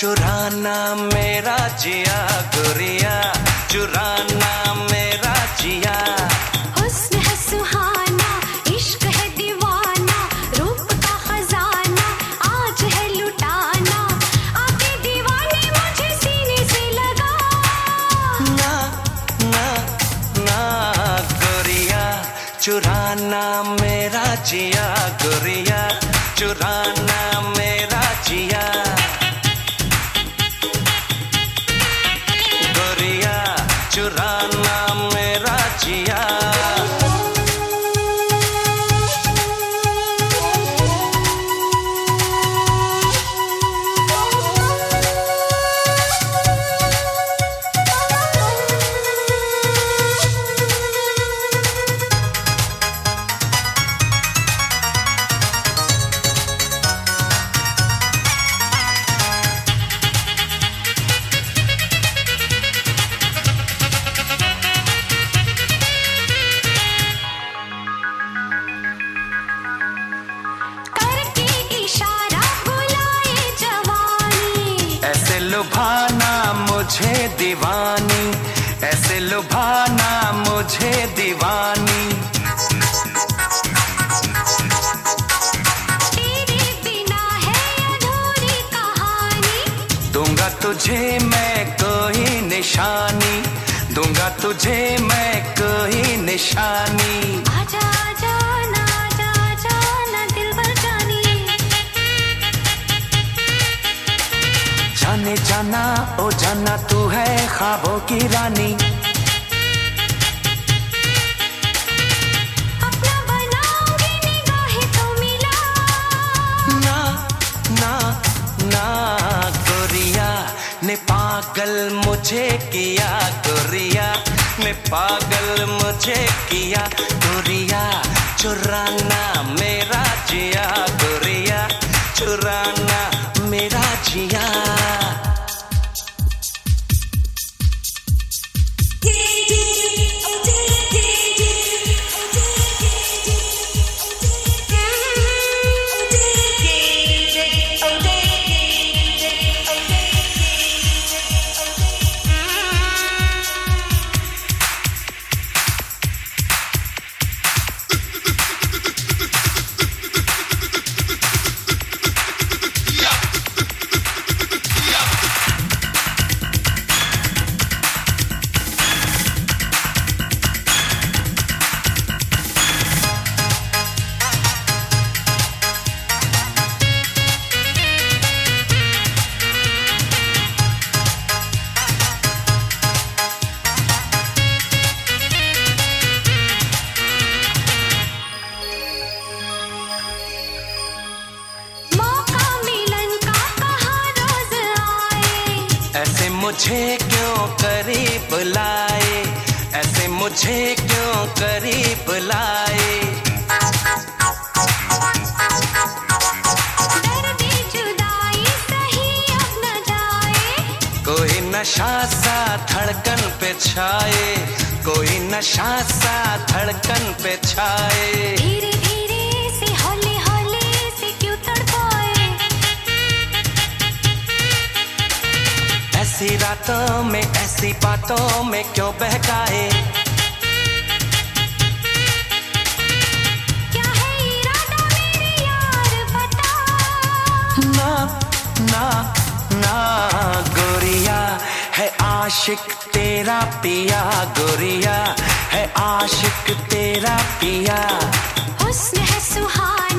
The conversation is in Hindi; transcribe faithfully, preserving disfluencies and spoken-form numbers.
चुराना मेरा जिया गोरिया, चुराना मेरा जिया। हुस्न है सुहाना, इश्क है दीवाना, रूप का खजाना आज है लुटाना, आके दीवाने मुझे सीने से लगा। ना ना ना गोरिया, चुराना मेरा जिया गोरिया, चुराना मेरा जिया। गोरिया चुराना मेरा जिया। लुभाना मुझे दीवानी, ऐसे लुभाना मुझे दीवानी। तेरे बिना है अधूरी कहानी, दूंगा तुझे मैं कोई निशानी, दूंगा तुझे मैं कोई निशानी। आजा आजा ना आजा आजा ना दिलबर जानी, जाने जाना ओ जाना तू है ख्वाबों की रानी। अपना बनाऊंगी निगाहें तो मिला। ना ना ना गोरिया ने पागल मुझे किया, गोरिया ने पागल मुझे किया। गोरिया चुराना मेरा जिया, गोरिया चुराना मेरा जिया। ऐसे मुझे क्यों करीब लाए, ऐसे मुझे क्यों करीब लाए। दर्द जुदाई सही अब न जाए, कोई नशा सा धड़कन पे छाए, कोई नशा सा धड़कन पे छाए। धीरे धीरे से हौले हौले से क्यों तड़पाए, ऐसी रातों में ऐसी बातों में क्यों बहकाए। क्या है इरादा मेरे यार बता। ना ना ना गोरिया है आशिक तेरा पिया, गोरिया है आशिक तेरा पिया। हुस्न है सुहाना,